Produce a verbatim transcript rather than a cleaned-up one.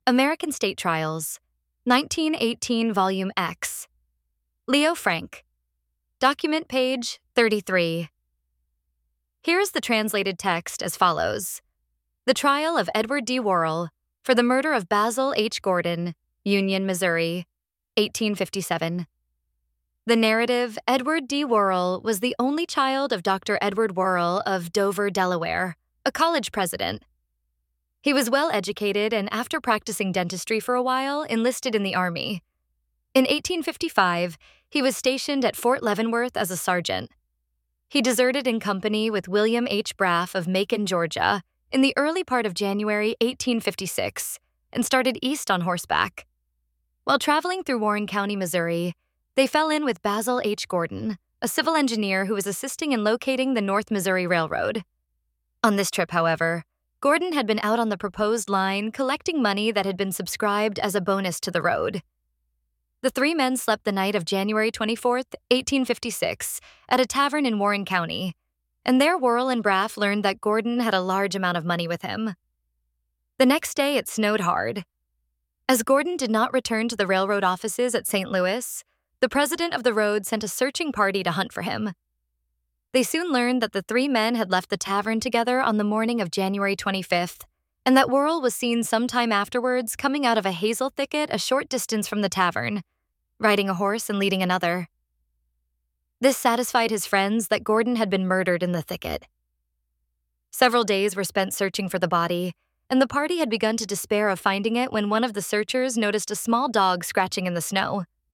American State Trials, nineteen eighteen Volume X. Leo Frank. Document page thirty-three. Here is the translated text as follows. The trial of Edward D. Worrell for the murder of Basil H. Gordon, Union, Missouri, eighteen fifty-seven. The narrative, Edward D. Worrell was the only child of Doctor Edward Worrell of Dover, Delaware, a college president. He was well educated and, after practicing dentistry for a while, enlisted in the Army. In eighteen fifty-five, he was stationed at Fort Leavenworth as a sergeant. He deserted in company with William H. Braff of Macon, Georgia, in the early part of January eighteen fifty-six, and started east on horseback. While traveling through Warren County, Missouri, they fell in with Basil H. Gordon, a civil engineer who was assisting in locating the North Missouri Railroad. On this trip, however, Gordon had been out on the proposed line collecting money that had been subscribed as a bonus to the road. The three men slept the night of January twenty-fourth, eighteen fifty-six, at a tavern in Warren County, and there Worrell and Braff learned that Gordon had a large amount of money with him. The next day, it snowed hard. As Gordon did not return to the railroad offices at Saint Louis, the president of the road sent a searching party to hunt for him. They soon learned that the three men had left the tavern together on the morning of January twenty-fifth, and that Worrell was seen sometime afterwards coming out of a hazel thicket a short distance from the tavern, riding a horse and leading another. This satisfied his friends that Gordon had been murdered in the thicket. Several days were spent searching for the body, and the party had begun to despair of finding it when one of the searchers noticed a small dog scratching in the snow.